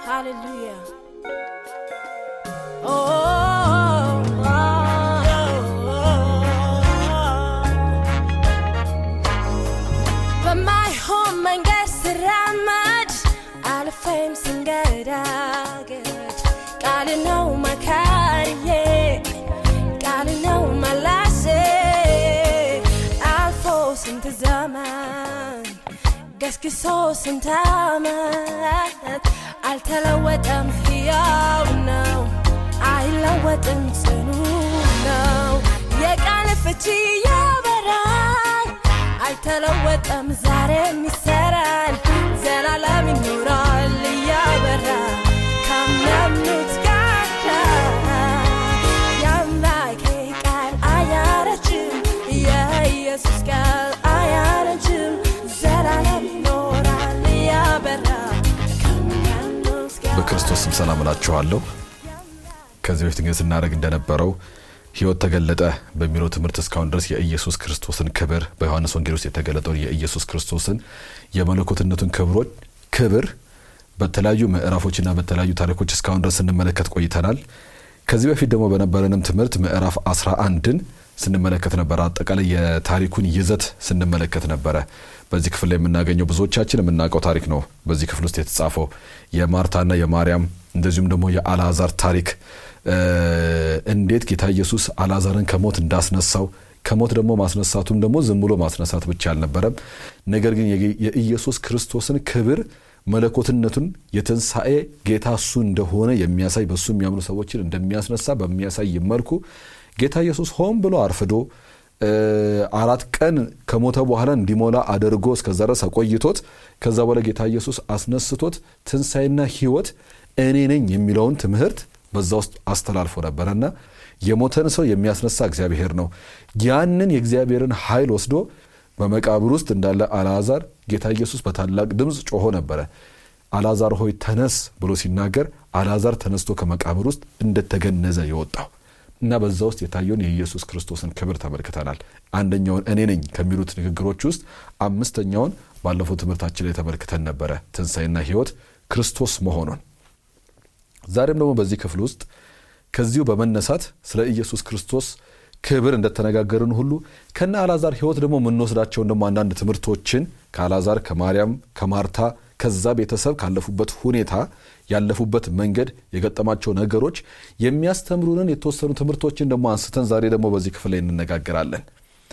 Hallelujah. But my home and guess ramad alfame singaraget gotta know my career gotta know my lasse alfos into zaman gaskiso sintamat I'll tell her what I'm here now I love what I'm saying now yeah can't fit you I'll tell her what I'm zare miseran zalalam nural ya bara come namut gata yam like gal ayarachim ya Jesus gal ayarachim zalalam nural ya bara በክርስቶስ ስም ሰላም እላችኋለሁ ከዚህ በፊት ግን ስናደርግ እንደነበረው ሕይወት ተገለጠ በሚለው ትምህርት እስካሁን ድረስ የኢየሱስ ክርስቶስን ክብር በዮሐንስ ወንጌል ውስጥ የተገለጠው የኢየሱስ ክርስቶስን የመለኮትነቱን ክብር በተለያዩ ምዕራፎችና በተለያዩ ታሪኮች እስካሁን ድረስ እንመለከት ቆይተናል ከዚህ በፊት ደግሞ በነበረንም ትምህርት ምዕራፍ 11ን ስንመለከት ነበር አጠቃላይ የታሪኩን ይዘት ስንመለከት ነበር በዚህ ክፍል ላይ የምናገኘው ብዙዎቻችን የምናውቀው ታሪክ ነው በዚህ ክፍል ውስጥ የተጻፈው የማርታና የማርያም እንደዚሁም ደግሞ የአልዓዛር ታሪክ እንዴት ጌታ ኢየሱስ አልዓዛርን ከሞት እንዳስነሳው ከሞት ደግሞ ማስነሳቱም ደግሞ ዝም ብሎ ማስነሳት ብቻ አልነበረም ነገር ግን የኢየሱስ ክርስቶስን ክብር መለኮትነቱን የትንሳኤ ጌታ እሱ እንደሆነ የሚያሳይ በሱ የሚያምኑ ሰዎችን እንደሚያስነሳ በሚያሳይ መልኩ ጌታ ኢየሱስ ሆን ብሎ አርፍዶ 4 ቀን ከሞተ በኋላ እንዲሞላ አድርጎ እስከዛ ድረስ አቆይቶት ከዛ በኋላ ጌታ ኢየሱስ አስነስቶት ትንሳኤና ሕይወት እኔ ነኝ የሚለውን ትምህርት በዛ ውስጥ አስተላልፎ ነበርና የሞተን ሰው የሚያስነሳ እግዚአብሔር ነው ያንን የእግዚአብሔርን ኃይል ወስዶ በመቃብር ውስጥ እንዳለ አልዓዛር ጌታ ኢየሱስ በታላቅ ድምጽ ጮሆ ነበር አልዓዛር ሆይ ተነስ ብሎ ሲናገር አልዓዛር ተነስቶ ከመቃብር ውስጥ እንደተገነዘ ይወጣው እና በዛ ውስጥ የታየውን የኢየሱስ ክርስቶስን ክብር ተመልክተናል አንደኛውን እኔ ነኝ ከሚሉት ንግግሮች ውስጥ አምስተኛውን ባለፈው ትምህርታችን ላይ ተመልክተን ነበር ትንሳኤና ሕይወት ክርስቶስ መሆኑን ዛሬም ደግሞ በዚህ ክፍል ውስጥ ከዚሁ በመነሳት ስለ ኢየሱስ ክርስቶስ ክብር እንደተነጋገርን ሁሉ ከና አልዓዛር ሕይወት ደግሞ ምንወስዳቸው እንደማ አንዳንድ ትምህርቶችን ከአልዓዛር ከማርያም ከማርታ ከዛ ቤተሰብ ካለፉበት ሁኔታ ያለፉበት መንገድ የገጠማቸው ነገሮች የሚያስተምሩንን የተወሰኑ ትምህርቶችን ደግሞ አንስተን ዛሬ ደግሞ በዚህ ክፍል ላይ እንነጋገራለን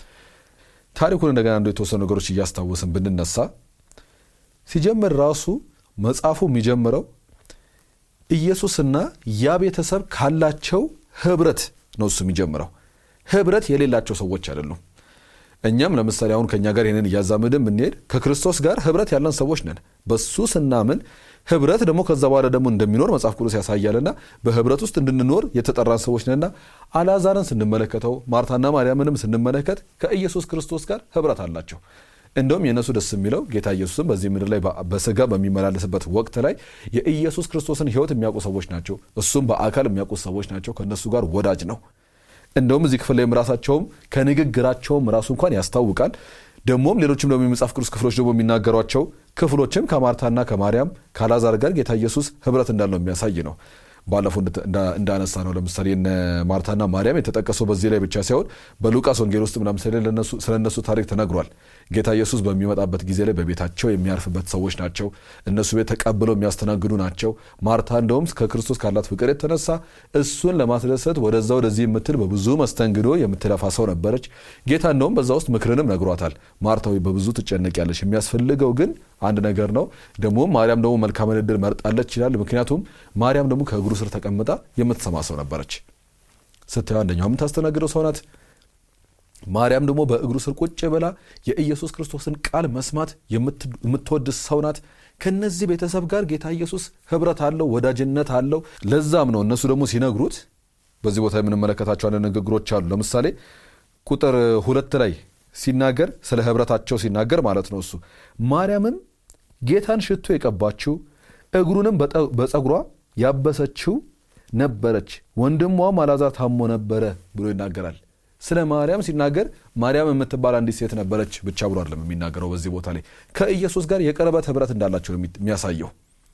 ታሪኩን እንደገና አንዱ የተወሰኑ ነገሮች እያስታወስን ብንነሳ ሲጀምር ራሱ መጽሐፉ የሚጀምረው ኢየሱስና ያ ቤተሰብ ካላቸው ህብረት ነው እሱ የሚጀምረው ህብረት የሌላቸው ሰዎች አይደሉም እኛም ለምሳሌ አሁን ከኛ ጋር ይሄንን ያዛመድን ብንሄድ ከክርስቶስ ጋር ህብረት ያለን ሰዎች ነን በሱ ስናምን ህብረት ደግሞ ከዛ በኋላ ደግሞ እንደሚኖር መጽሐፍ ቅዱስ ያሳያልና በህብረት ውስጥ እንድንኖር የተጠራን ሰዎች ነንና አልዓዛርን ስንመለከተው ማርታና ማርያምንም ስንመለከት ከኢየሱስ ክርስቶስ ጋር ህብረት አላቸው እንደውም የነሱ ደስ የሚለው ጌታ ኢየሱስም በዚህ ምድር ላይ በስጋ በሚመላለስበት ወቅት ላይ የኢየሱስ ክርስቶስን ሕይወት የሚያውቁ ሰዎች ናቸው እሱም በአካል የሚያውቁ ሰዎች ናቸው ከነሱ ጋር ወዳጅ ነው እንደውም እዚህ ክፍል ላይ ራሳቸውም ከንግግራቸውም ራሱ እንኳን ያስታውቃል ደሞም ሌሎችም ደግሞ የመጽሐፍ ቅዱስ ክፍሎች ደግሞ የሚናገሯቸው ክፍሎችም ከማርታና ከማርያም ከአልዓዛር ጋር ጌታ ኢየሱስ ህብረት እንዳለው የሚያሳይ ነው ባለፈው እንዳነሳ ነው ለምሳሌ እነ ማርታና ማርያም የተጠቀሰው በዚህ ላይ ብቻ ሳይሆን በሉቃስ ወንጌል ውስጥ ምናምን ስለነሱ ታሪክ ተነግሯል ጌታ ኢየሱስ በሚመጣበት ጊዜ ላይ በቤታቸው የሚያርፍበት ሰዎች ናቸው እነሱ ቤት ተቀብለው የሚያስተናግዱ ናቸው ማርታ እንደውም ከክርስቶስ ካላት ፍቅር የተነሳ እሱን ለማስደሰት ወደዚህ የምትል በብዙ መስተንግዶ የምትለፋ ሰው ነበረች ጌታ እንደውም በዛ ውስጥ ምክርንም ነግሯታል ማርታዊ በብዙ ትጨነቂያለሽ የሚያስፈልገው ግን አንድ ነገር ነው ደግሞ ማርያም ደግሞ መልካም ዕድል መርጣለች ይላል ምክንያቱም ማርያም ደግሞ ከእግሩ ስር ተቀምጣ የምትሰማ ሰው ነበረች ስትያው አንደኛው የምታስተናግደው ሰው ናት ማርያም ደግሞ በእግሩ ስር ቁጭ ብላ የኢየሱስ ክርስቶስን ቃል መስማት የምትወድ ሰው ናት ከነዚህ ቤተሰብ ጋር ጌታ ኢየሱስ ህብረት አለው ወዳጅነት አለው ለዛም ነው እነሱ ደግሞ ሲነግሩት በዚህ ቦታ የምንመለከታቸው አንድ ንግግሮች አሉ ለምሳሌ ቁጥር 2 ላይ ሲናገር ስለ ህብረታቸው ሲናገር ማለት ነው እሱ ማርያምም ጌታን ሽቶ የቀባችው እግሩንም በፀጉሯ ያበሰችው ነበረች ወንድሟም አልዓዛር ታሞ ነበር ብሎ ይናገራል ስለ ማርያም ሲናገር ማርያም የምትባል አንዲት ሴት ነበረች ብቻ ብሎ አይደለም የሚናገረው በዚህ ቦታ ላይ ከኢየሱስ ጋር የቀረበት ህብረት እንዳላቸው የሚያሳየው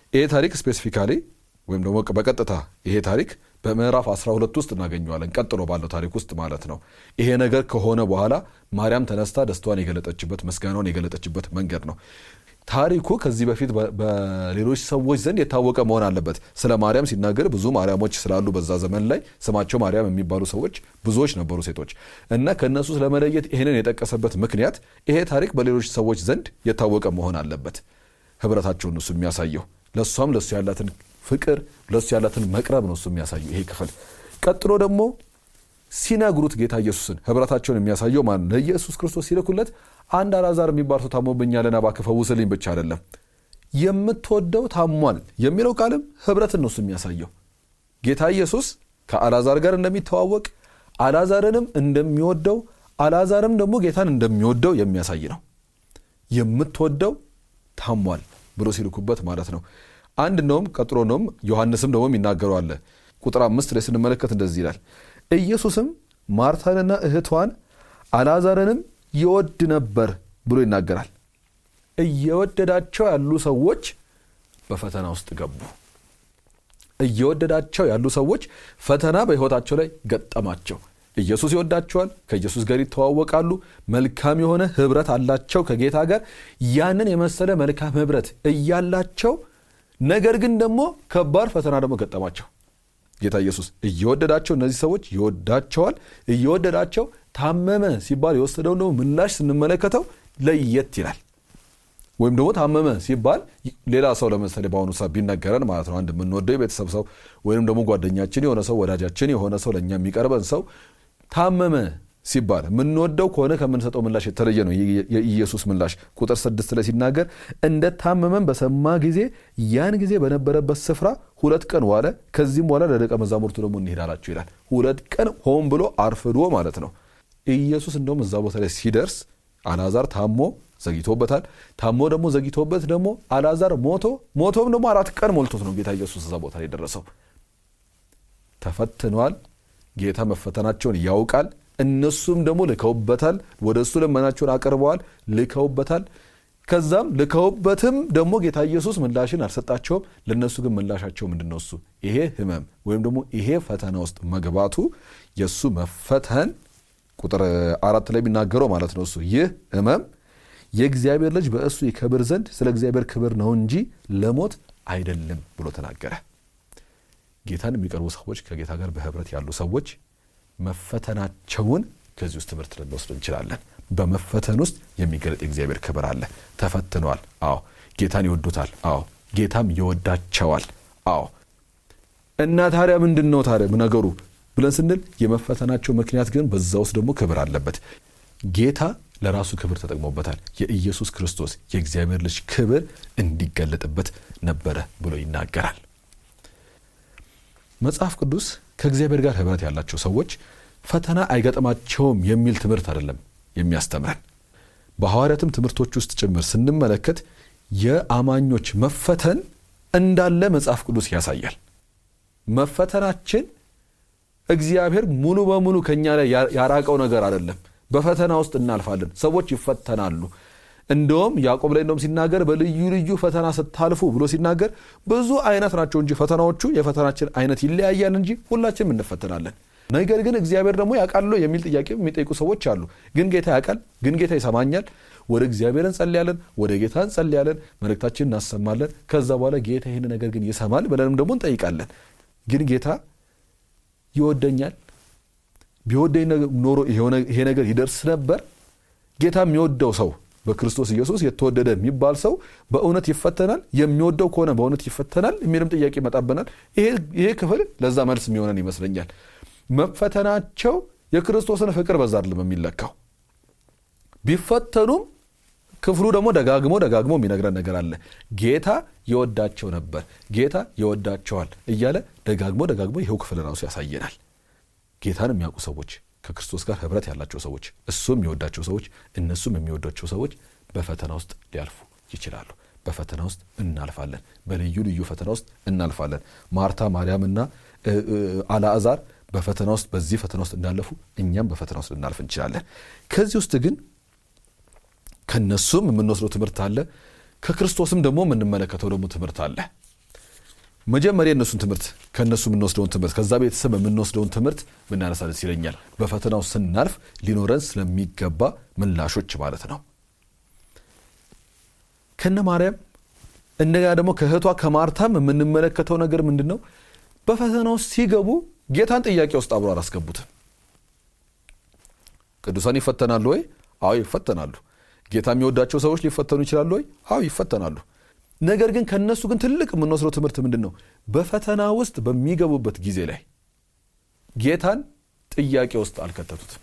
ይሄ ታሪክ ስፔሲፊካሊ ወይም ደግሞ በቀጥታ ይሄ ታሪክ በምዕራፍ 12 ውስጥ እናገኘዋለን። ቀጥሎ ባለው ታሪክ ውስጥ ማለት ነው። ይሄ ነገር ከሆነ በኋላ ማርያም ተነስታ ደስታዋን የገለጠችበት ምስጋናዋን የገለጠችበት መንገድ ነው። ታሪኩ ከዚህ በፊት በሌሎች ሰዎች ዘንድ የታወቀ መሆን አለበት። ስለ ማርያም ሲናገር ብዙ ማርያሞች ስላሉ በዛ ዘመን ላይ ስማቸው ማርያም የሚባሉ ሰዎች ብዙዎች ነበሩ፣ ሴቶች እና ከነሱ ስለመለየት ይሄንን የጠቀሰበት ምክንያት ይሄ ታሪክ በሌሎች ሰዎች ዘንድ የታወቀ መሆን አለበት። ህብረታቸውን እሱ የሚያሳየው ለሷም ለሱ ያላትን ፍቅር ለሱ ያላትን መቅረብ ነው እሱ የሚያሳየው ይሄ ክፍል። ቀጥሎ ደግሞ ሲነግሩት ጌታ ኢየሱስን ህብረታቸውን የሚያሳየው ማለት ነው። ለኢየሱስ ክርስቶስ ሲልኩለት አንድ አልዓዛር የሚባል ሰው ታሞብኛልና እባክህ ፈውስልኝ ብቻ አይደለም፣ የምትወደው ታሟል የሚለው ቃልም ህብረትን ነው እሱ የሚያሳየው። ጌታ ኢየሱስ ከአልዓዛር ጋር እንደሚተዋወቅ አልዓዛርንም እንደሚወደው አልዓዛርም ደግሞ ጌታን እንደሚወደው የሚያሳይ ነው። የምትወደው ታሟል ብሎ ሲልኩበት ማለት ነው። አንድ ነውም ቀጥሎ ነውም ዮሐንስም ደግሞ የሚናገረው አለ። ቁጥር 5 ላይ ስንመለከት እንደዚህ ይላል፣ ኢየሱስም ማርታንና እህቷን አልዓዛርንም ይወድ ነበር ብሎ ይናገራል። እየወደዳቸው ያሉ ሰዎች በፈተና ውስጥ ገቡ። እየወደዳቸው ያሉ ሰዎች ፈተና በህይወታቸው ላይ ገጠማቸው። ኢየሱስ ይወዳቸዋል፣ ከኢየሱስ ጋር ይተዋወቃሉ፣ መልካም የሆነ ህብረት አላቸው ከጌታ ጋር። ያንን የመሰለ መልካም ህብረት እያላቸው ነገር ግን ደግሞ ከባድ ፈተና ደግሞ ገጠማቸው። ጌታ ኢየሱስ እየወደዳቸው እነዚህ ሰዎች ይወዳቸዋል። እየወደዳቸው ታመመ ሲባል የወሰደው ነው ምላሽ ስንመለከተው ለየት ይላል። ወይም ደግሞ ታመመ ሲባል ሌላ ሰው ለምሳሌ በአሁኑ ሰዓት ቢነገረን ማለት ነው አንድ የምንወደው የቤተሰብ ሰው ወይም ደግሞ ጓደኛችን የሆነ ሰው ወዳጃችን የሆነ ሰው ለኛ የሚቀርበን ሰው ታመመ ሲባል የምንወደው ከሆነ ከምንሰጠው ምላሽ የተለየ ነው የኢየሱስ ምላሽ። ቁጥር 6 ላይ ሲናገር እንደታመመን በሰማ ጊዜ ያን ጊዜ በነበረበት ስፍራ 2 ቀን ዋለ። ከዚህም በኋላ ለደቀ መዛሙርቱ ደግሞ እንሄዳላችሁ ይላል። 2 ቀን ሆን ብሎ አርፍዶ ማለት ነው። ኢየሱስ እንደውም እዛ ቦታ ላይ ሲደርስ አልዓዛር ታሞ ዘግይቶበታል። ታሞ ደግሞ ዘግይቶበት ደግሞ አልዓዛር ሞቶም ደግሞ 4 ቀን ሞልቶት ነው ጌታ ኢየሱስ እዛ ቦታ ላይ ደረሰው። ተፈትኗል። ጌታ መፈተናቸውን ያውቃል። እነሱም ደግሞ ልከውበታል። ወደሱ ለመናቸውን አቀርበዋል፣ ልከውበታል። ከዛም ልከውበትም ደግሞ ጌታ ኢየሱስ ምላሽን አልሰጣቸውም። ለነሱ ግን ምላሻቸው ምንድነው? እሱ ይሄ ህመም ወይም ደግሞ ይሄ ፈተና ውስጥ መግባቱ የሱ መፈተን ቁጥር 4 ላይ የሚናገረው ማለት ነው። እሱ ይህ ህመም የእግዚአብሔር ልጅ በእሱ ይከብር ዘንድ ስለ እግዚአብሔር ክብር ነው እንጂ ለሞት አይደለም ብሎ ተናገረ። ጌታን የሚቀርቡ ሰዎች ከጌታ ጋር በህብረት ያሉ ሰዎች መፈተናቸውን ከዚህ ውስጥ ትምህርት ልንወስድ እንችላለን። በመፈተን ውስጥ የሚገለጥ የእግዚአብሔር ክብር አለ። ተፈትነዋል። አዎ። ጌታን ይወዱታል። አዎ። ጌታም ይወዳቸዋል። አዎ። እና ታዲያ ምንድነው ታዲያ ነገሩ ብለን ስንል የመፈተናቸው ምክንያት ግን በዛ ውስጥ ደግሞ ክብር አለበት። ጌታ ለራሱ ክብር ተጠቅሞበታል። የኢየሱስ ክርስቶስ የእግዚአብሔር ልጅ ክብር እንዲገለጥበት ነበረ ብሎ ይናገራል። መጽሐፍ ቅዱስ ከእግዚአብሔር ጋር ህብረት ያላቸው ሰዎች ፈተና አይገጥማቸውም የሚል ትምህርት አይደለም የሚያስተምረን። በሐዋርያትም ትምህርቶች ውስጥ ጭምር ስንመለከት የአማኞች መፈተን እንዳለ መጽሐፍ ቅዱስ ያሳያል። መፈተናችን እግዚአብሔር ሙሉ በሙሉ ከኛ ላይ ያራቀው ነገር አይደለም። በፈተና ውስጥ እናልፋለን። ሰዎች ይፈተናሉ። እንደውም ያዕቆብ ላይ እንደውም ሲናገር በልዩ ልዩ ፈተና ስታልፉ ብሎ ሲናገር ብዙ አይነት ናቸው እንጂ ፈተናዎቹ የፈተናችን አይነት ይለያያል እንጂ ሁላችንም እንፈተናለን። ነገር ግን እግዚአብሔር ደግሞ ያውቃል የሚል ጥያቄ የሚጠይቁ ሰዎች አሉ። ግን ጌታ ያውቃል፣ ግን ጌታ ይሰማኛል። ወደ እግዚአብሔር እንጸልያለን፣ ወደ ጌታ እንጸልያለን፣ መልእክታችንን እናሰማለን። ከዛ በኋላ ጌታ ይሄን ነገር ግን ይሰማል ብለንም ደግሞ እንጠይቃለን። ግን ጌታ ይወደኛል፣ ቢወደኝ ኖሮ ይሄ ነገር ይደርስ ነበር። ጌታ የሚወደው ሰው በክርስቶስ ኢየሱስ የተወደደ የሚባል ሰው በእውነት ይፈተናል። የሚወደው ከሆነ በእውነት ይፈተናል የሚልም ጥያቄ መጣበናል። ይሄ ክፍል ለዛ መልስ የሚሆነን ይመስለኛል። መፈተናቸው የክርስቶስን ፍቅር በዛ አይደለም የሚለካው። ቢፈተኑም ክፍሉ ደግሞ ደጋግሞ የሚነግረን ነገር አለ። ጌታ ይወዳቸው ነበር፣ ጌታ ይወዳቸዋል እያለ ደጋግሞ ይሄው ክፍል ራሱ ያሳየናል። ጌታን የሚያውቁ ሰዎች፣ ከክርስቶስ ጋር ህብረት ያላቸው ሰዎች፣ እሱም የሚወዳቸው ሰዎች፣ እነሱም የሚወዳቸው ሰዎች በፈተና ውስጥ ሊያልፉ ይችላሉ። በፈተና ውስጥ እናልፋለን። በልዩ ልዩ ፈተና ውስጥ እናልፋለን። ማርታ፣ ማርያምና አልዓዛር በፈተና ውስጥ በዚህ ፈተና ውስጥ እንዳለፉ እኛም በፈተና ውስጥ ልናልፍ እንችላለን። ከዚህ ውስጥ ግን ከነሱም የምንወስደው ትምህርት አለ፣ ከክርስቶስም ደግሞ የምንመለከተው ደግሞ ትምህርት አለ። መጀመሪያ እነሱን ትምህርት ከነሱ የምንወስደውን ትምህርት ከዛ ቤተሰብ የምንወስደውን ትምህርት ብናነሳ ደስ ይለኛል። በፈተናው ስናልፍ ሊኖረን ስለሚገባ ምላሾች ማለት ነው። ከነ ማርያም እንደገና ደግሞ ከእህቷ ከማርታም የምንመለከተው ነገር ምንድነው? በፈተናው ሲገቡ ጌታን ጥያቄ ውስጥ አብሮ አላስገቡትም። ቅዱሳን ይፈተናሉ ወይ? አዎ ይፈተናሉ። ጌታ የሚወዳቸው ሰዎች ሊፈተኑ ይችላሉ ወይ? አዎ ይፈተናሉ። ነገር ግን ከነሱ ግን ትልቅ የምንወስደው ትምህርት ምንድነው? በፈተና ውስጥ በሚገቡበት ጊዜ ላይ ጌታን ጥያቄ ውስጥ አልከተቱትም።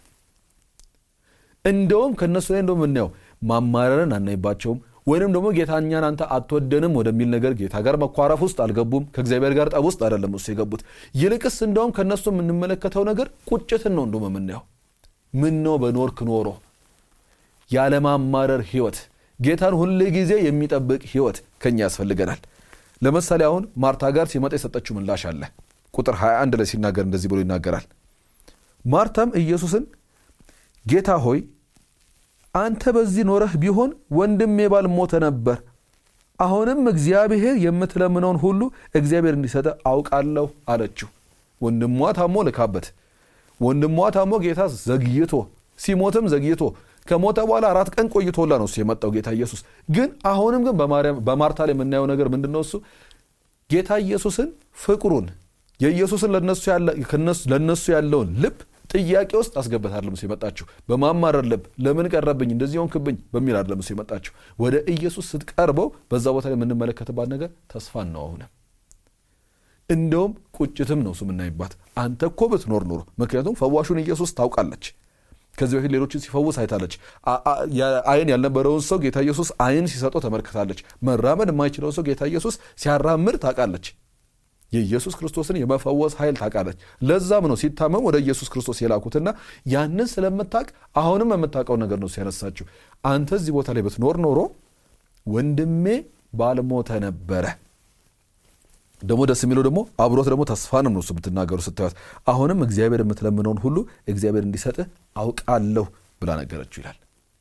እንደውም ከነሱ ላይ እንደውም እናየው ማማረርን አናይባቸውም። ወይንም ደግሞ ጌታኛን አንተ አትወደንም ወደሚል ነገር ጌታ ጋር መኳረፍ ውስጥ አልገቡም። ከእግዚአብሔር ጋር ጠብ ውስጥ አይደለም እሱ የገቡት። ይልቅስ እንደውም ከነሱ የምንመለከተው ነገር ቁጭትን ነው። እንደውም የምናየው ምን ነው በኖርክ ኖሮ ያለማማረር ህይወት፣ ጌታን ሁሉ ጊዜ የሚጠብቅ ህይወት ከኛ ያስፈልገናል። ለምሳሌ አሁን ማርታ ጋር ሲመጣ የሰጠችው ምላሽ አለ። ቁጥር 21 ላይ ሲናገር እንደዚህ ብሎ ይናገራል። ማርታም ኢየሱስን ጌታ ሆይ አንተ በዚህ ኖረህ ቢሆን ወንድሜ ባልሞተ ነበር። አሁንም እግዚአብሔር የምትለምነውን ሁሉ እግዚአብሔር እንዲሰጠ አውቃለሁ አለችው። ወንድሟ ታሞ ልካበት፣ ወንድሟ ታሞ ጌታ ዘግይቶ ሲሞትም ዘግይቶ ከሞተ በኋላ 4 ቀን ቆይቶላ ነው የመጣው ጌታ ኢየሱስ። ግን አሁንም ግን በማርታ ላይ የምናየው ነገር ምንድነው? እሱ ጌታ ኢየሱስን ፍቅሩን የኢየሱስን ለነሱ ያለውን ልብ ጥያቄ ውስጥ አስገበታል ነው የመጣችው። በማማረር ልብ ለምን ቀረብኝ እንደዚህ ሆንክብኝ በሚል አይደለም ነው የመጣችው። ወደ ኢየሱስ ስትቀርበው በዛ ቦታ ላይ የምንመለከተባት ነገር ተስፋን ነው። አሁን እንደውም ቁጭትም ነው የምናይባት። አንተ እኮ ብትኖር ኖሮ፣ ምክንያቱም ፈዋሹን ኢየሱስ ታውቃለች። ከዚህ በፊት ሌሎችን ሲፈውስ አይታለች። አይን ያልነበረውን ሰው ጌታ ኢየሱስ አይን ሲሰጠው ተመልክታለች። መራመድ የማይችለው ሰው ጌታ ኢየሱስ ሲያራምድ ታውቃለች። የኢየሱስ ክርስቶስን የመፈወስ ኃይል ታውቃለች። ለዛም ነው ሲታመም ወደ ኢየሱስ ክርስቶስ የላኩትና ያንን ስለምታውቅ አሁንም የምታውቀው ነገር ነው ሲያነሳችው። አንተ እዚህ ቦታ ላይ ብትኖር ኖሮ ወንድሜ ባልሞተ ነበረ። ደግሞ ደስ የሚለው ደግሞ አብሮት ደግሞ ተስፋንም ነው ብትናገሩ ስታዩት። አሁንም እግዚአብሔር የምትለምነውን ሁሉ እግዚአብሔር እንዲሰጥህ አውቃለሁ ብላ ነገረችው ይላል።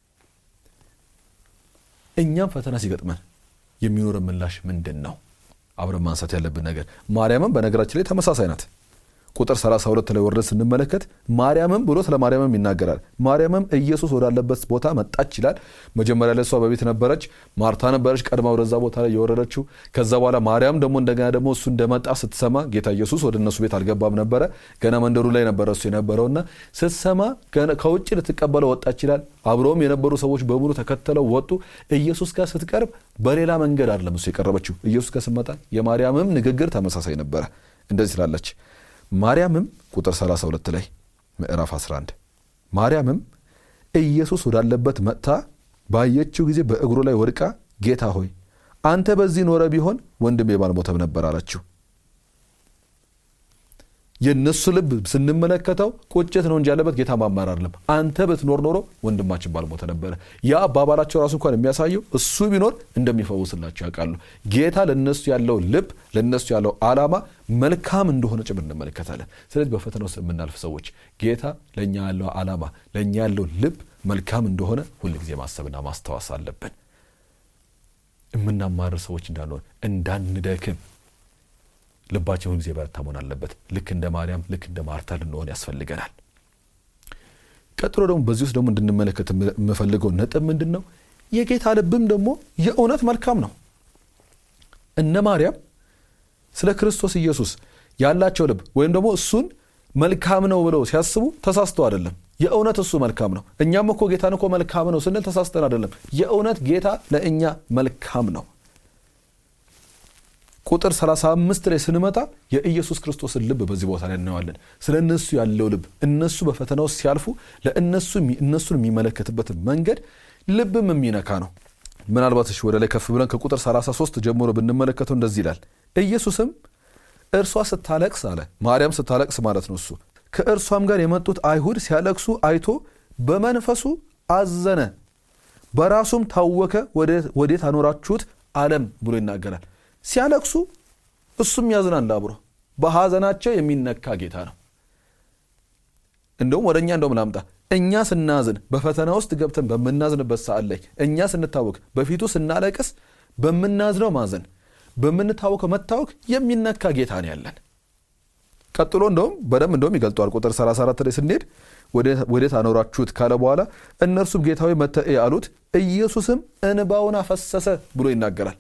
እኛም ፈተና ሲገጥመን የሚኖረን ምላሽ ምንድን ነው? አብረን ማንሳት ያለብን ነገር ማርያምም በነገራችን ላይ ተመሳሳይ ናት። ቁጥር 32 ላይ ወርደን ስንመለከት ማርያምም ብሎ ስለ ማርያምም ይናገራል። ማርያምም ኢየሱስ ወዳለበት ቦታ መጣች ይላል። መጀመሪያ ላይ እሷ በቤት ነበረች። ማርታ ነበረች ቀድማ ወደዛ ቦታ ላይ የወረደችው። ከዛ በኋላ ማርያም ደግሞ እንደገና ደግሞ እሱ እንደመጣ ስትሰማ፣ ጌታ ኢየሱስ ወደ እነሱ ቤት አልገባም ነበረ፣ ገና መንደሩ ላይ ነበረ እሱ የነበረውና ስትሰማ ከውጭ ልትቀበለው ወጣች ይላል። አብረውም የነበሩ ሰዎች በሙሉ ተከተለው ወጡ። ኢየሱስ ጋር ስትቀርብ በሌላ መንገድ አይደለም እሱ የቀረበችው። ኢየሱስ ጋር ስትመጣ የማርያምም ንግግር ተመሳሳይ ነበረ። እንደዚህ ትላለች ማርያምም ቁጥር 32 ላይ ምዕራፍ 11 ማርያምም ኢየሱስ ወዳለበት መጥታ ባየችው ጊዜ በእግሩ ላይ ወድቃ ጌታ ሆይ አንተ በዚህ ኖረ ቢሆን ወንድሜ ባልሞተም ነበር አለችው። የነሱ ልብ ስንመለከተው ቁጭት ነው እንጂ ያለበት ጌታ ማማር አይደለም። አንተ ብትኖር ኖሮ ወንድማችን ባልሞተ ነበር። ያ አባባላቸው ራሱ እንኳን የሚያሳየው እሱ ቢኖር እንደሚፈውስላቸው ያውቃሉ። ጌታ ለነሱ ያለው ልብ ለነሱ ያለው ዓላማ መልካም እንደሆነ ጭምር እንመለከታለን። ስለዚህ በፈተናው ውስጥ የምናልፍ ሰዎች ጌታ ለኛ ያለው ዓላማ ለኛ ያለው ልብ መልካም እንደሆነ ሁሉ ጊዜ ማሰብና ማስተዋስ አለብን። የምናማር ሰዎች እንዳንደክም ልባችን ሁሉ ጊዜ በረታ መሆን አለበት። ልክ እንደ ማርያም ልክ እንደ ማርታ ልንሆን ያስፈልገናል። ቀጥሎ ደግሞ በዚህ ውስጥ ደግሞ እንድንመለከት የምፈልገው ነጥብ ምንድነው? የጌታ ልብም ደግሞ የእውነት መልካም ነው። እነ ማርያም ስለ ክርስቶስ ኢየሱስ ያላቸው ልብ ወይም ደግሞ እሱን መልካም ነው ብለው ሲያስቡ ተሳስተው አይደለም። የእውነት እሱ መልካም ነው። እኛም እኮ ጌታን እኮ መልካም ነው ስንል ተሳስተን አይደለም። የእውነት ጌታ ለእኛ መልካም ነው። ቁጥር 35 ላይ ስንመጣ የኢየሱስ ክርስቶስን ልብ በዚህ ቦታ ላይ እናያለን። ስለነሱ ያለው ልብ እነሱ በፈተናው ሲያልፉ እነሱን የሚመለከትበት መንገድ ልብም የሚነካ ነው። ምናልባት ወደ ላይ ከፍ ብለን ከቁጥር 33 ጀምሮ ብንመለከተው እንደዚህ ይላል። ኢየሱስም እርሷ ስታለቅስ አለ። ማርያም ስታለቅስ ማለት ነው። እሱ ከእርሷም ጋር የመጡት አይሁድ ሲያለቅሱ አይቶ በመንፈሱ አዘነ፣ በራሱም ታወከ፣ ወዴት አኖራችሁት አለም ብሎ ይናገራል። ሲያለቅሱ እሱም ያዝናል አብሮ። በሐዘናቸው የሚነካ ጌታ ነው። እንደውም ወደኛ ላምጣ። እኛ ስናዝን በፈተና ውስጥ ገብተን በመናዝንበት ሰዓት ላይ እኛ ስንታወክ በፊቱ ስናለቅስ በመናዝነው ማዘን በምንታወቀው መታወቅ የሚነካ ጌታ ነው ያለን። ቀጥሎ እንደውም ይገልጧል። ቁጥር 34 ላይ ስንሄድ ወዴት አኖራችሁት ካለ በኋላ እነርሱም ጌታ ሆይ መጥተህ አሉት። ኢየሱስም እንባውን አፈሰሰ ብሎ ይናገራል።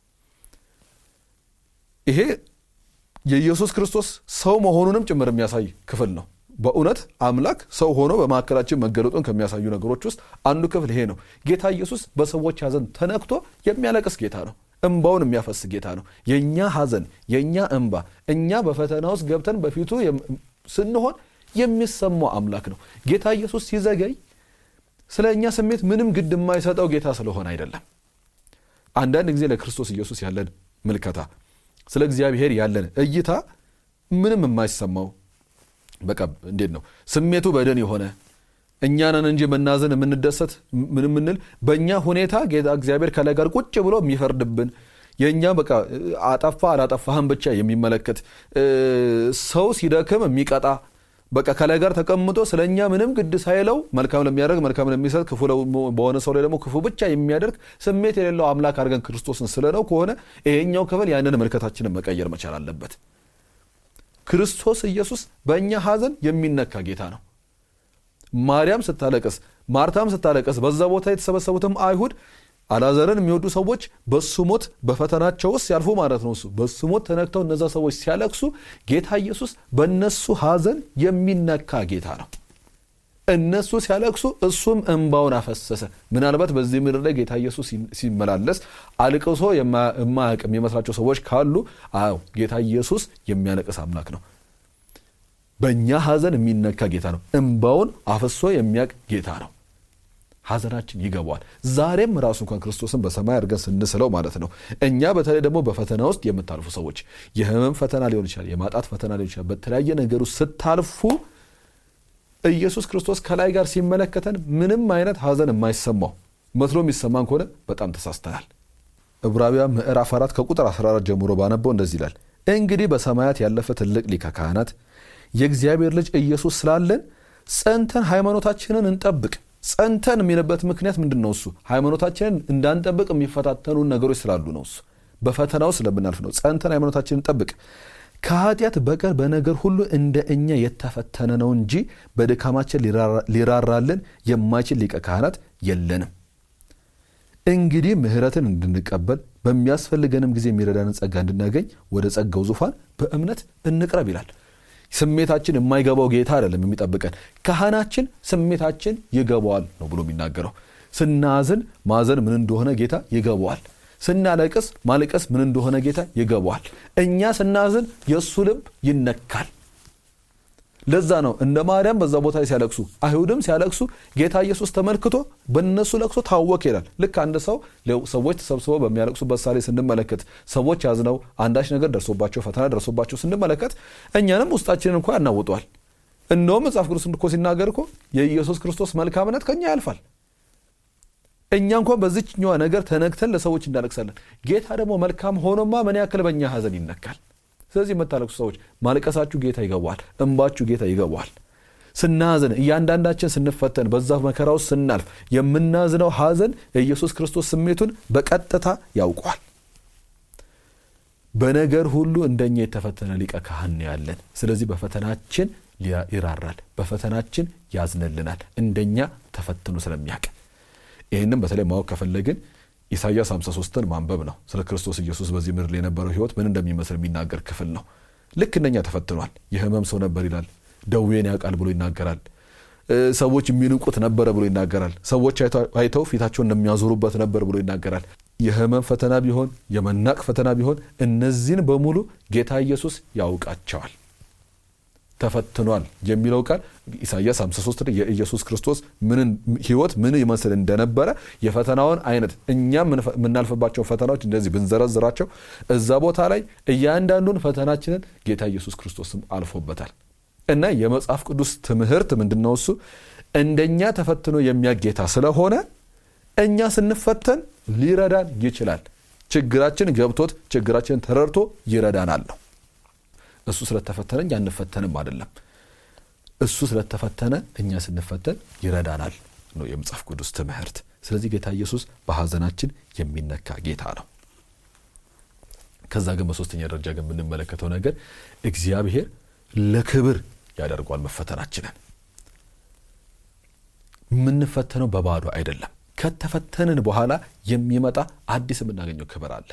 ይሄ የኢየሱስ ክርስቶስ ሰው መሆኑንም ጭምር የሚያሳይ ክፍል ነው። በእውነት አምላክ ሰው ሆኖ በመካከላችን መገለጡን ከሚያሳዩ ነገሮች ውስጥ አንዱ ክፍል ይሄ ነው። ጌታ ኢየሱስ በሰዎች ሐዘን ተነክቶ የሚያለቅስ ጌታ ነው። እንባውን የሚያፈስ ጌታ ነው። የኛ ሐዘን የኛ እንባ እኛ በፈተና ውስጥ ገብተን በፊቱ ስንሆን የሚሰማው አምላክ ነው። ጌታ ኢየሱስ ሲዘገይ ስለኛ ስሜት ምንም ግድ የማይሰጠው ጌታ ስለሆነ አይደለም። አንዳንድ ጊዜ ለክርስቶስ ኢየሱስ ያለን ምልከታ ስለ እግዚአብሔር ያለን እይታ ምንም የማይሰማው በቃ እንዴት ነው ስሜቱ በደን የሆነ እኛ ነን እንጂ መናዘን የምንደሰት ምንምንል በእኛ ሁኔታ ጌታ እግዚአብሔር ከላይ ጋር ቁጭ ብሎ የሚፈርድብን የኛ በቃ አጠፋ አላጠፋህም ብቻ የሚመለከት ሰው ሲደክም የሚቀጣ በቃ ከላይ ጋር ተቀምጦ ስለኛ ምንም ግድ ሳይለው መልካም ለሚያደርግ መልካም ለሚሰጥ ክፉ በሆነ ሰው ላይ ደግሞ ክፉ ብቻ የሚያደርግ ስሜት የሌለው አምላክ አድርገን ክርስቶስን ስለነው ከሆነ ይሄኛው ክፍል ያንን መልከታችንን መቀየር መቻል አለበት። ክርስቶስ ኢየሱስ በእኛ ሐዘን የሚነካ ጌታ ነው። ማርያም ስታለቅስ ማርታም ስታለቅስ በዛ ቦታ የተሰበሰቡትም አይሁድ አላዛርን የሚወዱ ሰዎች በሱ ሞት በፈተናቸው ውስጥ ያልፉ ማለት ነው። በሱ ሞት ተነክተው እነዛ ሰዎች ሲያለቅሱ ጌታ ኢየሱስ በእነሱ ሐዘን የሚነካ ጌታ ነው። እነሱ ሲያለቅሱ እሱም እንባውን አፈሰሰ። ምናልባት በዚህ ምድር ላይ ጌታ ኢየሱስ ሲመላለስ አልቅሶ የማያውቅ የሚመስላቸው ሰዎች ካሉ ጌታ ኢየሱስ የሚያለቅስ አምላክ ነው። በእኛ ሐዘን የሚነካ ጌታ ነው። እንባውን አፈሶ የሚያውቅ ጌታ ነው። ሐዘናችን ይገባዋል። ዛሬም ራሱ እንኳን ክርስቶስን በሰማይ አድርገን ስንስለው ማለት ነው። እኛ በተለይ ደግሞ በፈተና ውስጥ የምታልፉ ሰዎች የህመም ፈተና ሊሆን ይችላል፣ የማጣት ፈተና ሊሆን ይችላል። በተለያየ ነገር ውስጥ ስታልፉ ኢየሱስ ክርስቶስ ከላይ ጋር ሲመለከተን ምንም አይነት ሐዘን የማይሰማው መስሎ የሚሰማን ከሆነ በጣም ተሳስተናል። ዕብራውያን ምዕራፍ 4 ከቁጥር 14 ጀምሮ ባነበው እንደዚህ ይላል። እንግዲህ በሰማያት ያለፈ ትልቅ ሊቀ ካህናት የእግዚአብሔር ልጅ ኢየሱስ ስላለን ጸንተን ሃይማኖታችንን እንጠብቅ። ጸንተን የሚልበት ምክንያት ምንድነው? እሱ ሃይማኖታችንን እንዳንጠብቅ የሚፈታተኑ ነገሮች ስላሉ ነው። እሱ በፈተናው ስለምናልፍ ነው። ጸንተን ሃይማኖታችንን እንጠብቅ። ከኃጢአት በቀር በነገር ሁሉ እንደ እኛ የተፈተነ ነው እንጂ በድካማችን ሊራራልን የማይችል ሊቀ ካህናት የለንም። እንግዲህ ምህረትን እንድንቀበል በሚያስፈልገንም ጊዜ የሚረዳንን ጸጋ እንድናገኝ ወደ ጸጋው ዙፋን በእምነት እንቅረብ ይላል። ስሜታችን የማይገባው ጌታ አይደለም የሚጠብቀን። ካህናችን ስሜታችን ይገባዋል ነው ብሎ የሚናገረው። ስናዝን ማዘን ምን እንደሆነ ጌታ ይገባዋል። ስናለቅስ ማለቀስ ምን እንደሆነ ጌታ ይገባዋል። እኛ ስናዝን የሱ ልብ ይነካል። ለዛ ነው እንደ ማርያም በዛ ቦታ ሲያለቅሱ አይሁድም ሲያለቅሱ ጌታ ኢየሱስ ተመልክቶ በእነሱ ለቅሶ ታወከ ይላል። ልክ አንድ ሰዎች ተሰብስበው በሚያለቅሱበት ሳሌ ስንመለከት ሰዎች ያዝነው አንዳች ነገር ደርሶባቸው ፈተና ደርሶባቸው ስንመለከት እኛንም ውስጣችንን እንኳን ያናውጣል። እንደውም መጽሐፍ ቅዱስ እንድኮ ሲናገር እኮ የኢየሱስ ክርስቶስ መልካምነት ከኛ ያልፋል። እኛ እንኳን በዚህኛው ነገር ተነክተን ለሰዎች እንዳለቅሳለን። ጌታ ደግሞ መልካም ሆኖማ ምን ያክል በእኛ ሐዘን ይነካል። ስለዚህ የምታለቅሱ ሰዎች ማለቀሳችሁ ጌታ ይገባዋል። እንባችሁ ጌታ ይገባዋል። ስናዝን እያንዳንዳችን ስንፈተን በዛ መከራ ውስጥ ስናልፍ የምናዝነው ሐዘን የኢየሱስ ክርስቶስ ስሜቱን በቀጥታ ያውቋል። በነገር ሁሉ እንደኛ የተፈተነ ሊቀ ካህን ያለን። ስለዚህ በፈተናችን ይራራል፣ በፈተናችን ያዝንልናል እንደኛ ተፈትኖ ስለሚያውቅ። ይሄንን በተለይ ማወቅ ከፈለግን ኢሳይያስ 53ን ማንበብ ነው። ስለ ክርስቶስ ኢየሱስ በዚህ ምድር ላይ የነበረው ህይወት ምን እንደሚመስል የሚናገር ክፍል ነው። ልክ እንደኛ ተፈትኗል። የህመም ሰው ነበር ይላል። ደዌን ያውቃል ብሎ ይናገራል። ሰዎች የሚንቁት ነበር ብሎ ይናገራል። ሰዎች አይተው ፊታቸውን እንደሚያዞሩበት ነበር ብሎ ይናገራል። የህመም ፈተና ቢሆን የመናቅ ፈተና ቢሆን እነዚህን በሙሉ ጌታ ኢየሱስ ያውቃቸዋል። ተፈትኗል የሚለው ቃል ኢሳይያስ 53 ላይ የኢየሱስ ክርስቶስ ህይወት ምን ይመስል እንደነበረ የፈተናውን አይነት እኛ ምናልፈባቸው ፈተናዎች እንደዚህ ብንዘረዝራቸው እዛ ቦታ ላይ እያንዳንዱን ፈተናችንን ጌታ ኢየሱስ ክርስቶስም አልፎበታል። እና የመጽሐፍ ቅዱስ ትምህርት ምንድነው? እሱ እንደኛ ተፈትኖ የሚያጌታ ስለሆነ እኛ ስንፈተን ሊረዳን ይችላል። ችግራችን ገብቶት ችግራችንን ተረድቶ ይረዳናል ነው። እሱ ስለተፈተነ እኛ እንፈተንም አይደለም። እሱ ስለተፈተነ እኛ ስንፈተን ይረዳናል ነው የመጽሐፍ ቅዱስ ትምህርት። ስለዚህ ጌታ ኢየሱስ በሐዘናችን የሚነካ ጌታ ነው። ከዛ ግን በሶስተኛ ደረጃ ግን የምንመለከተው ነገር እግዚአብሔር ለክብር ያደርጓል መፈተናችንን። የምንፈተነው በባዶ አይደለም። ከተፈተንን በኋላ የሚመጣ አዲስ የምናገኘው ክብር አለ።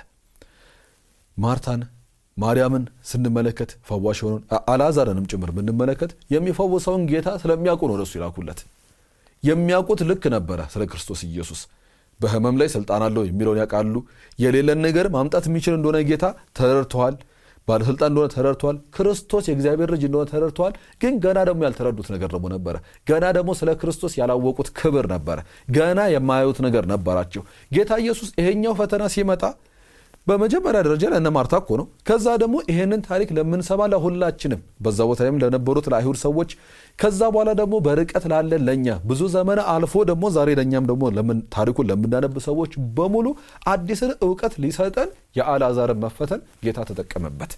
ማርታን ማርያምን ስንመለከት ፈዋሽ ሆነን አልዓዛርንም ጭምር ብንመለከት የሚፈውሰውን ጌታ ስለሚያውቁ ነው ወደሱ ይላኩለት። የሚያውቁት ልክ ነበረ ስለ ክርስቶስ ኢየሱስ በህመም ላይ ስልጣን አለው የሚለውን ያውቃሉ። የሌለን ነገር ማምጣት የሚችል እንደሆነ ጌታ ተረድተዋል። ባለስልጣን እንደሆነ ተረድተዋል። ክርስቶስ የእግዚአብሔር ልጅ እንደሆነ ተረድተዋል። ግን ገና ደግሞ ያልተረዱት ነገር ደግሞ ነበረ። ገና ደግሞ ስለ ክርስቶስ ያላወቁት ክብር ነበረ። ገና የማያዩት ነገር ነበራቸው። ጌታ ኢየሱስ ይሄኛው ፈተና ሲመጣ በመጀመሪያ ደረጃ ለእነ ማርታ እኮ ነው። ከዛ ደግሞ ይሄንን ታሪክ ለምንሰማ ለሁላችንም በዛ ቦታ ላይም ለነበሩት ለአይሁድ ሰዎች ከዛ በኋላ ደግሞ በርቀት ላለን ለኛ ብዙ ዘመን አልፎ ደግሞ ዛሬ ለኛም ደግሞ ታሪኩን ለምናነብ ሰዎች በሙሉ አዲስን ዕውቀት ሊሰጠን የአልዓዛርን መፈተን ጌታ ተጠቀመበት።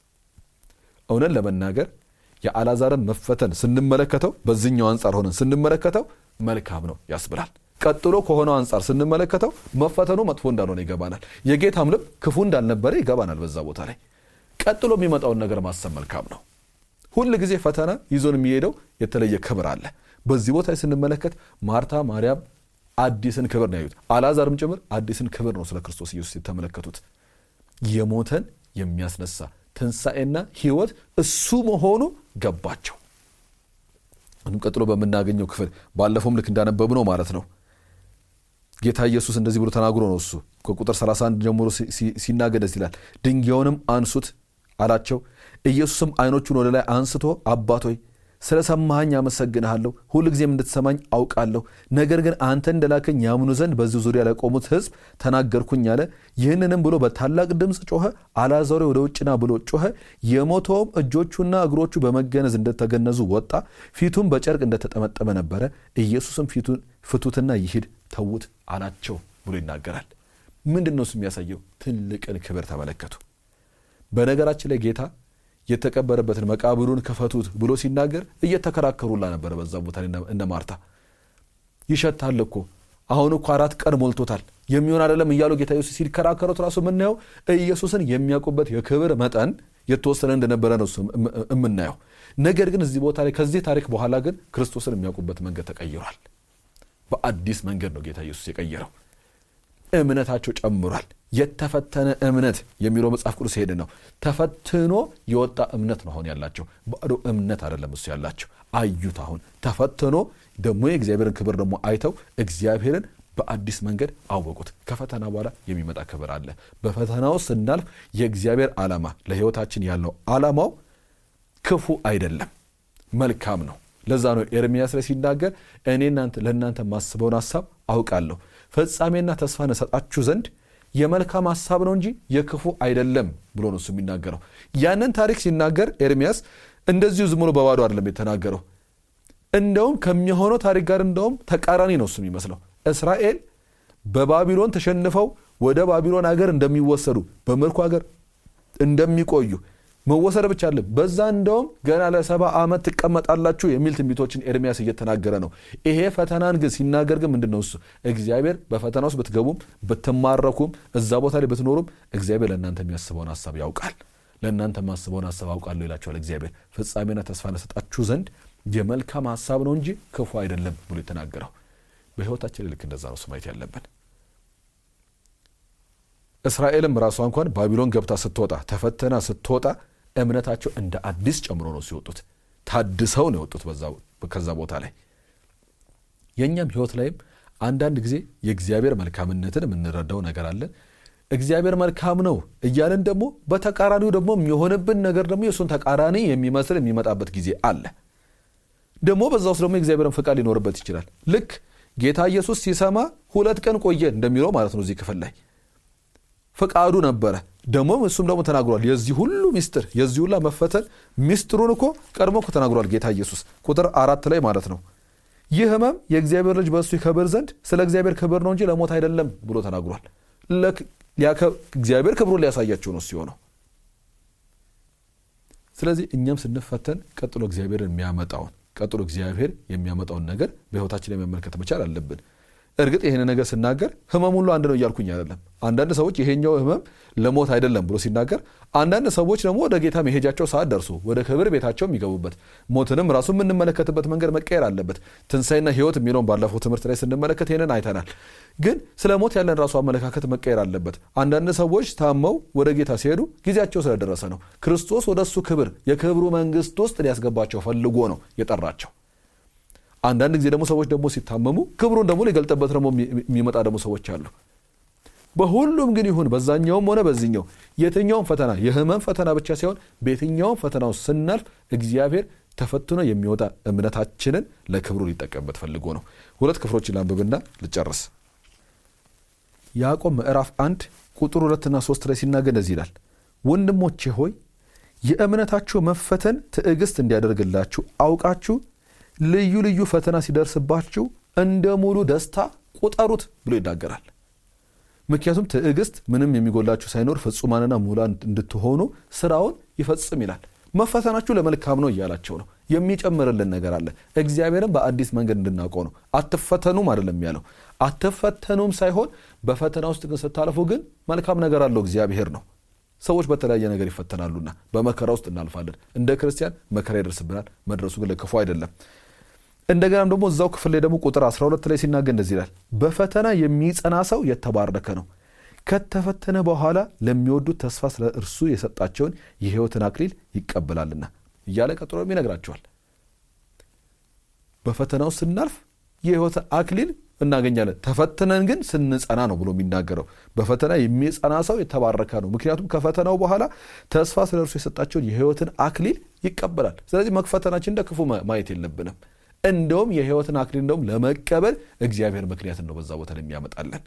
እውነት ለመናገር የአልዓዛርን መፈተን ስንመለከተው በዚህኛው አንፃር ሆነን ስንመለከተው መልካም ነው ያስብላል። ቀጥሎ ከሆነው አንፃር ስንመለከተው መፈተኑ መጥፎ እንዳልሆነ ይገባናል። የጌታም ልብ ክፉ እንዳልነበረ ይገባናል። በዛ ቦታ ላይ ቀጥሎ የሚመጣውን ነገር ማሰብ መልካም ነው። ሁሉ ጊዜ ፈተና ይዞን የሚሄደው የተለየ ክብር አለ። በዚህ ቦታ ላይ ስንመለከት ማርታ ማርያም አዲስን ክብር ነው ያዩት። አልዓዛርም ጭምር አዲስን ክብር ነው ስለ ክርስቶስ ኢየሱስ የተመለከቱት። የሞተን የሚያስነሳ ትንሣኤና ሕይወት እሱ መሆኑ ገባቸው። አሁን ቀጥሎ በመናገኘው ክፍል ባለፈውም ልክ እንዳነበብነው ማለት ነው ጌታ ኢየሱስ እንደዚህ ብሎ ተናግሮ ነው እሱ ከቁጥር 31 ጀምሮ ሲናገር ደስ ይላል። ድንጋዩንም አንሱት አላቸው። ኢየሱስም አይኖቹን ወደ ላይ አንስቶ አባት ሆይ ስለሰማኸኝ አመሰግንሃለሁ፣ ሁሉ ጊዜም እንድትሰማኝ አውቃለሁ። ነገር ግን አንተ እንደላከኝ ያምኑ ዘንድ በዚህ ዙሪያ ላይ ቆሙት ሕዝብ ተናገርኩኝ አለ። ይህንንም ብሎ በታላቅ ድምፅ ጮኸ። አልዓዛር ወደ ውጭና ብሎ ጮኸ። የሞተውም እጆቹና እግሮቹ በመገነዝ እንደተገነዙ ወጣ፣ ፊቱም በጨርቅ እንደተጠመጠመ ነበረ። ኢየሱስም ፊቱን ፍቱትና ይሂድ ተዉት አላቸው ብሎ ይናገራል። ምንድነው እሱ የሚያሳየው? ትልቅን ክብር ተመለከቱ። በነገራችን ላይ ጌታ የተቀበረበትን መቃብሩን ከፈቱት ብሎ ሲናገር እየተከራከሩላ ነበር። በዛ ቦታ እነ ማርታ ይሸታል እኮ አሁን እኮ 4 ቀን ሞልቶታል የሚሆን አይደለም እያሉ ጌታ ኢየሱስ ሲከራከሩት ራሱ ምናየው ኢየሱስን የሚያውቁበት የክብር መጠን የተወሰነ እንደነበረ ነው የምናየው። ነገር ግን እዚህ ቦታ ላይ ከዚህ ታሪክ በኋላ ግን ክርስቶስን የሚያውቁበት መንገድ ተቀይሯል። በአዲስ መንገድ ነው ጌታ ኢየሱስ የቀየረው። እምነታቸው ጨምሯል። የተፈተነ እምነት የሚለው መጽሐፍ ቅዱስ ሄደ ነው። ተፈትኖ የወጣ እምነት ነው አሁን ያላቸው። ባዶ እምነት አይደለም እሱ ያላቸው። አዩት። አሁን ተፈትኖ ደግሞ የእግዚአብሔርን ክብር ደግሞ አይተው እግዚአብሔርን በአዲስ መንገድ አወቁት። ከፈተና በኋላ የሚመጣ ክብር አለ። በፈተናው ስናልፍ የእግዚአብሔር ዓላማ ለሕይወታችን ያለው ዓላማው ክፉ አይደለም፣ መልካም ነው። ለዛ ነው ኤርምያስ ላይ ሲናገር እኔ ለእናንተ ማስበውን ሐሳብ አውቃለሁ፣ ፍጻሜና ተስፋን እሰጣችሁ ዘንድ የመልካም ሐሳብ ነው እንጂ የክፉ አይደለም ብሎ ነው እሱ የሚናገረው። ያንን ታሪክ ሲናገር ኤርምያስ እንደዚሁ ዝም ብሎ በባዶ አይደለም የተናገረው። እንደውም ከሚሆነው ታሪክ ጋር እንደውም ተቃራኒ ነው እሱ የሚመስለው። እስራኤል በባቢሎን ተሸንፈው ወደ ባቢሎን ሀገር እንደሚወሰዱ፣ በምርኮ ሀገር እንደሚቆዩ መወሰድ ብቻ አይደለም፣ በዛ እንደውም ገና ለ70 ዓመት ትቀመጣላችሁ የሚል ትንቢቶችን ኤርምያስ እየተናገረ ነው። ይሄ ፈተናን ግን ሲናገር ግን ምንድነው እሱ? እግዚአብሔር በፈተና ውስጥ ብትገቡም ብትማረኩም እዛ ቦታ ላይ ብትኖሩም እግዚአብሔር ለእናንተ የሚያስበውን ሐሳብ ያውቃል። ለእናንተ ማስበውን ሐሳብ አውቃለሁ ይላችኋል እግዚአብሔር። ፍጻሜና ተስፋን እሰጣችሁ ዘንድ የመልካም ሐሳብ ነው እንጂ ክፉ አይደለም ብሎ የተናገረው። በሕይወታችን ልክ እንደዛ ነው ማየት ያለብን። እስራኤልም ራሷ እንኳን ባቢሎን ገብታ ስትወጣ ተፈተና ስትወጣ እምነታቸው እንደ አዲስ ጨምሮ ነው ሲወጡት። ታድሰው ነው የወጡት ከዛ ቦታ ላይ። የኛም ሕይወት ላይም አንዳንድ ጊዜ የእግዚአብሔር መልካምነትን የምንረዳው ነገር አለ። እግዚአብሔር መልካም ነው እያለን ደግሞ በተቃራኒው ደግሞ የሚሆንብን ነገር ደግሞ የሱን ተቃራኒ የሚመስል የሚመጣበት ጊዜ አለ። ደግሞ በዛ ውስጥ ደግሞ የእግዚአብሔርን ፍቃድ ሊኖርበት ይችላል። ልክ ጌታ ኢየሱስ ሲሰማ 2 ቀን ቆየ እንደሚለው ማለት ነው። እዚህ ክፍል ላይ ፍቃዱ ነበረ። ደግሞ እሱም ደግሞ ተናግሯል። የዚህ ሁሉ ሚስጥር የዚህ ሁሉ መፈተን ሚስጥሩን እኮ ቀድሞ እኮ ተናግሯል ጌታ ኢየሱስ ቁጥር 4 ላይ ማለት ነው። ይህ ሕመም የእግዚአብሔር ልጅ በእሱ ይከብር ዘንድ ስለ እግዚአብሔር ክብር ነው እንጂ ለሞት አይደለም ብሎ ተናግሯል። እግዚአብሔር ክብሩን ሊያሳያቸው ነው ሲሆነው። ስለዚህ እኛም ስንፈተን ቀጥሎ እግዚአብሔር የሚያመጣውን ነገር በሕይወታችን ላይ መመልከት መቻል አለብን። እርግጥ ይሄን ነገር ሲናገር ህመም ሁሉ አንድ ነው እያልኩኝ አይደለም። አንዳንድ ሰዎች ይሄኛው ህመም ለሞት አይደለም ብሎ ሲናገር፣ አንዳንድ ሰዎች ደግሞ ወደ ጌታ መሄጃቸው ሰዓት ደርሶ ወደ ክብር ቤታቸው የሚገቡበት ሞትንም ራሱ የምንመለከትበት መንገድ መቀየር አለበት። ትንሳኤና ህይወት የሚለውን ባለፈው ትምህርት ላይ ስንመለከት ይሄንን አይተናል። ግን ስለ ሞት ያለን ራሱ አመለካከት መቀየር አለበት። አንዳንድ ሰዎች ታመው ወደ ጌታ ሲሄዱ ጊዜያቸው ስለደረሰ ነው። ክርስቶስ ወደሱ ክብር የክብሩ መንግስት ውስጥ ሊያስገባቸው ፈልጎ ነው የጠራቸው። አንዳንድ ጊዜ ደግሞ ሰዎች ደግሞ ሲታመሙ ክብሩን ደግሞ ሊገልጥበት ደግሞ የሚመጣ ደግሞ ሰዎች አሉ። በሁሉም ግን ይሁን በዛኛውም ሆነ በዚህኛው የትኛውም ፈተና የህመም ፈተና ብቻ ሳይሆን በየትኛውም ፈተናው ስናልፍ እግዚአብሔር ተፈትኖ የሚወጣ እምነታችንን ለክብሩ ሊጠቀምበት ፈልጎ ነው። ሁለት ክፍሎችን ላንብብና ልጨርስ። ያዕቆብ ምዕራፍ 1 ቁጥር 2 እና 3 ላይ ሲናገር እንደዚህ ይላል፣ ወንድሞቼ ሆይ የእምነታችሁ መፈተን ትዕግስት እንዲያደርግላችሁ አውቃችሁ ልዩ ልዩ ፈተና ሲደርስባችሁ እንደ ሙሉ ደስታ ቁጠሩት ብሎ ይናገራል። ምክንያቱም ትዕግስት ምንም የሚጎላችሁ ሳይኖር ፍጹማንና ሙላን እንድትሆኑ ስራውን ይፈጽም ይላል። መፈተናችሁ ለመልካም ነው እያላቸው ነው። የሚጨምርልን ነገር አለ። እግዚአብሔርን በአዲስ መንገድ እንድናውቀው ነው። አትፈተኑም አይደለም ያለው። አትፈተኑም ሳይሆን በፈተና ውስጥ ግን ስታልፉ ግን መልካም ነገር አለው እግዚአብሔር ነው። ሰዎች በተለያየ ነገር ይፈተናሉና በመከራ ውስጥ እናልፋለን። እንደ ክርስቲያን መከራ ይደርስብናል። መድረሱ ግን ለክፉ አይደለም። እንደገናም ደግሞ እዛው ክፍል ላይ ደግሞ ቁጥር 12 ላይ ሲናገር እንደዚህ ይላል፣ በፈተና የሚጸና ሰው የተባረከ ነው፣ ከተፈተነ በኋላ ለሚወዱት ተስፋ ስለ እርሱ የሰጣቸውን የሕይወትን አክሊል ይቀበላልና እያለ ቀጥሎ ይነግራቸዋል። በፈተናው ስናልፍ የሕይወት አክሊል እናገኛለን። ተፈትነን ግን ስንጸና ነው ብሎ የሚናገረው። በፈተና የሚጸና ሰው የተባረከ ነው፣ ምክንያቱም ከፈተናው በኋላ ተስፋ ስለ እርሱ የሰጣቸውን የሕይወትን አክሊል ይቀበላል። ስለዚህ መፈተናችን እንደ ክፉ ማየት የለብንም። እንደውም የሕይወትን አክሊል እንደውም ለመቀበል እግዚአብሔር ምክንያት ነው በዛ ቦታ ላይ የሚያመጣለን።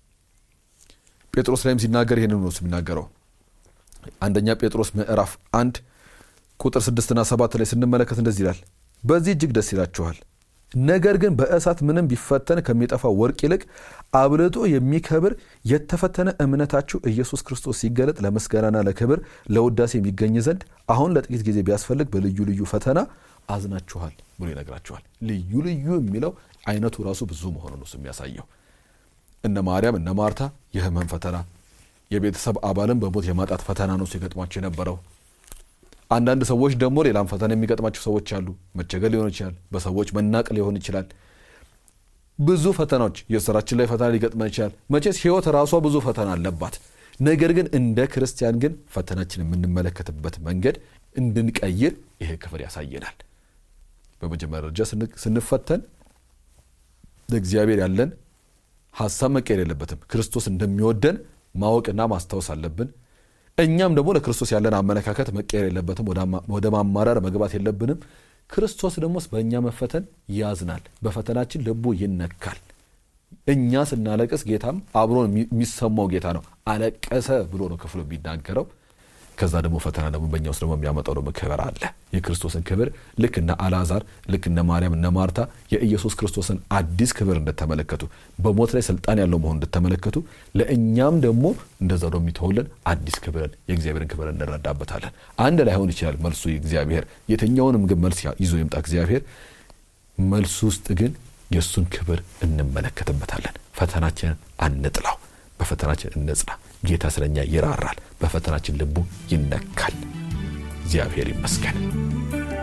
ጴጥሮስ ላይም ሲናገር ይሄንን ነው የሚናገረው። አንደኛ ጴጥሮስ ምዕራፍ 1 ቁጥር 6 እና 7 ላይ ስንመለከት እንደዚህ ይላል፣ በዚህ እጅግ ደስ ይላችኋል፣ ነገር ግን በእሳት ምንም ቢፈተን ከሚጠፋው ወርቅ ይልቅ አብልጦ የሚከብር የተፈተነ እምነታችሁ ኢየሱስ ክርስቶስ ሲገለጥ ለምስጋናና ለክብር ለውዳሴ የሚገኝ ዘንድ አሁን ለጥቂት ጊዜ ቢያስፈልግ በልዩ ልዩ ፈተና አዝናችኋል ብሎ ይነግራችኋል። ልዩ ልዩ የሚለው አይነቱ ራሱ ብዙ መሆኑን ነው የሚያሳየው። እነ ማርያም እነ ማርታ የህመም ፈተና፣ የቤተሰብ አባልን በሞት የማጣት ፈተና ነው ሲገጥማቸው የነበረው። አንዳንድ ሰዎች ደግሞ ሌላም ፈተና የሚገጥማቸው ሰዎች አሉ። መቸገር ሊሆን ይችላል፣ በሰዎች መናቅ ሊሆን ይችላል። ብዙ ፈተናዎች የሥራችን ላይ ፈተና ሊገጥመን ይችላል። መቼስ ህይወት ራሷ ብዙ ፈተና አለባት። ነገር ግን እንደ ክርስቲያን ግን ፈተናችን የምንመለከትበት መንገድ እንድንቀይር ይሄ ክፍል ያሳየናል። በመጀመሪያ ደረጃ ስንፈተን ለእግዚአብሔር ያለን ሐሳብ መቀየር የለበትም። ክርስቶስ እንደሚወደን ማወቅና ማስታወስ አለብን። እኛም ደግሞ ለክርስቶስ ያለን አመለካከት መቀየር የለበትም። ወደ ማማራር መግባት የለብንም። ክርስቶስ ደግሞ በእኛ መፈተን ያዝናል። በፈተናችን ልቡ ይነካል። እኛ ስናለቅስ ጌታም አብሮን የሚሰማው ጌታ ነው። አለቀሰ ብሎ ነው ክፍሉ የሚናገረው። ከዛ ደግሞ ፈተና ደግሞ በእኛ ውስጥ ደግሞ የሚያመጣው ደግሞ ክብር አለ። የክርስቶስን ክብር ልክ እነ አልዓዛር ልክ እነ ማርያም እነ ማርታ የኢየሱስ ክርስቶስን አዲስ ክብር እንደተመለከቱ በሞት ላይ ስልጣን ያለው መሆን እንደተመለከቱ ለእኛም ደግሞ እንደዛው ደግሞ የሚተውልን አዲስ ክብርን የእግዚአብሔርን ክብር እንረዳበታለን። አንድ ላይ ሆን ይችላል መልሱ እግዚአብሔር የትኛውንም ግን መልስ ይዞ ይምጣ እግዚአብሔር መልሱ ውስጥ ግን የሱን ክብር እንመለከትበታለን። ፈተናችንን አንጥላው፣ በፈተናችን እንጽና። ጌታ ስለኛ ይራራል፣ በፈተናችን ልቡ ይነካል። እግዚአብሔር ይመስገን።